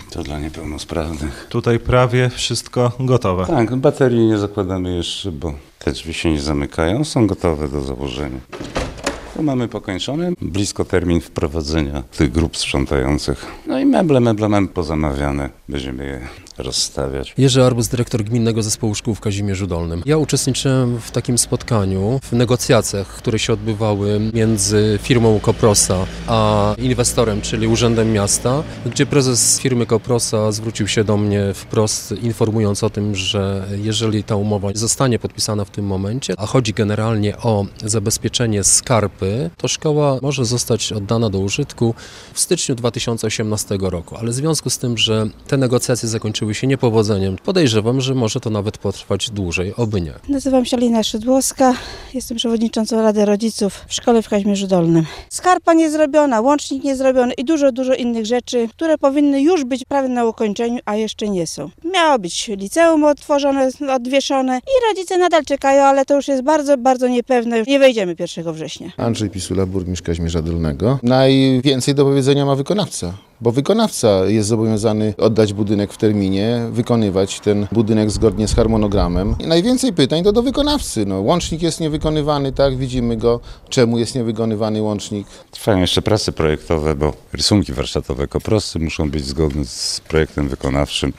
To dla niepełnosprawnych. Tutaj prawie wszystko gotowe. Tak, baterii nie zakładamy jeszcze, bo te drzwi się nie zamykają, są gotowe do założenia. To mamy pokończone, blisko termin wprowadzenia tych grup sprzątających. No i meble mamy pozamawiane, będziemy je rozstawiać. Jerzy Arbus, dyrektor Gminnego Zespołu Szkół w Kazimierzu Dolnym. Ja uczestniczyłem w takim spotkaniu, w negocjacjach, które się odbywały między firmą Koprosa a inwestorem, czyli Urzędem Miasta, gdzie prezes firmy Koprosa zwrócił się do mnie wprost, informując o tym, że jeżeli ta umowa zostanie podpisana w tym momencie, a chodzi generalnie o zabezpieczenie skarpy, to szkoła może zostać oddana do użytku w styczniu 2018 roku. Ale w związku z tym, że te negocjacje zakończyły się niepowodzeniem, podejrzewam, że może to nawet potrwać dłużej, oby nie. Nazywam się Alina Szydłowska, jestem przewodniczącą Rady Rodziców w szkole w Kazimierzu Dolnym. Skarpa nie zrobiona, łącznik nie zrobiony i dużo innych rzeczy, które powinny już być prawie na ukończeniu, a jeszcze nie są. Miało być liceum otworzone, odwieszone i rodzice nadal czekają, ale to już jest bardzo niepewne. Nie wejdziemy 1 września. Andrzej Pisula, burmistrz Kazimierza Dolnego. Najwięcej do powiedzenia ma wykonawca, bo wykonawca jest zobowiązany oddać budynek w terminie, wykonywać ten budynek zgodnie z harmonogramem. I najwięcej pytań to do wykonawcy. Łącznik jest niewykonywany, tak, widzimy go. Czemu jest niewykonywany łącznik? Trwają jeszcze prace projektowe, bo rysunki warsztatowe Koprosy muszą być zgodne z projektem wykonawczym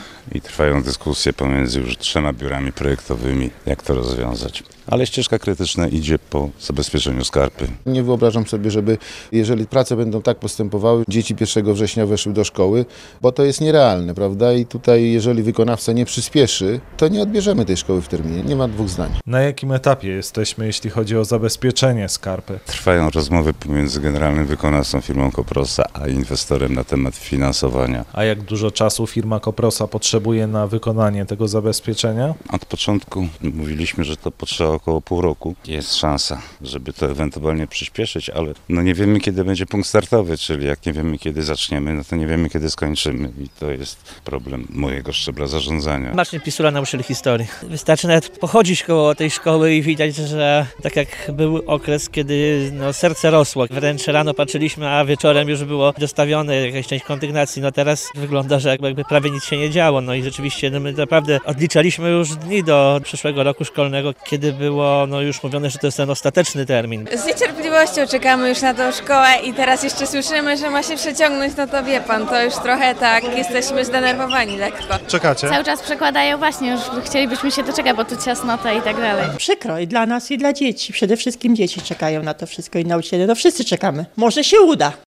i trwają dyskusje pomiędzy już 3 biurami projektowymi, jak to rozwiązać. Ale ścieżka krytyczna idzie po zabezpieczeniu skarpy. Nie wyobrażam sobie, żeby, jeżeli prace będą tak postępowały, dzieci 1 września weszły do szkoły, bo to jest nierealne, prawda? I tutaj, jeżeli wykonawca nie przyspieszy, to nie odbierzemy tej szkoły w terminie. Nie ma dwóch zdań. Na jakim etapie jesteśmy, jeśli chodzi o zabezpieczenie skarpy? Trwają rozmowy pomiędzy generalnym wykonawcą firmą Koprosa a inwestorem na temat finansowania. A jak dużo czasu firma Koprosa potrzebuje na wykonanie tego zabezpieczenia? Od początku mówiliśmy, że to potrzeba około pół roku. Jest szansa, żeby to ewentualnie przyspieszyć, ale nie wiemy, kiedy będzie punkt startowy, czyli jak nie wiemy, kiedy zaczniemy, to nie wiemy, kiedy skończymy i to jest problem mojego szczebla zarządzania. Marcin Pisula, nauczyciel historii. Wystarczy nawet pochodzić koło tej szkoły i widać, że tak jak był okres, kiedy serce rosło. Wręcz rano patrzyliśmy, a wieczorem już było dostawione jakaś część kondygnacji. Teraz wygląda, że jakby prawie nic się nie działo. I rzeczywiście my naprawdę odliczaliśmy już dni do przyszłego roku szkolnego, kiedy było już mówione, że to jest ten ostateczny termin. Z niecierpliwością czekamy już na tą szkołę i teraz jeszcze słyszymy, że ma się przeciągnąć, to wie pan, to już trochę tak, jesteśmy zdenerwowani lekko. Czekacie? Cały czas przekładają właśnie, już chcielibyśmy się doczekać, bo tu ciasnota i tak dalej. Przykro i dla nas i dla dzieci. Przede wszystkim dzieci czekają na to wszystko i nauczyciele, wszyscy czekamy. Może się uda.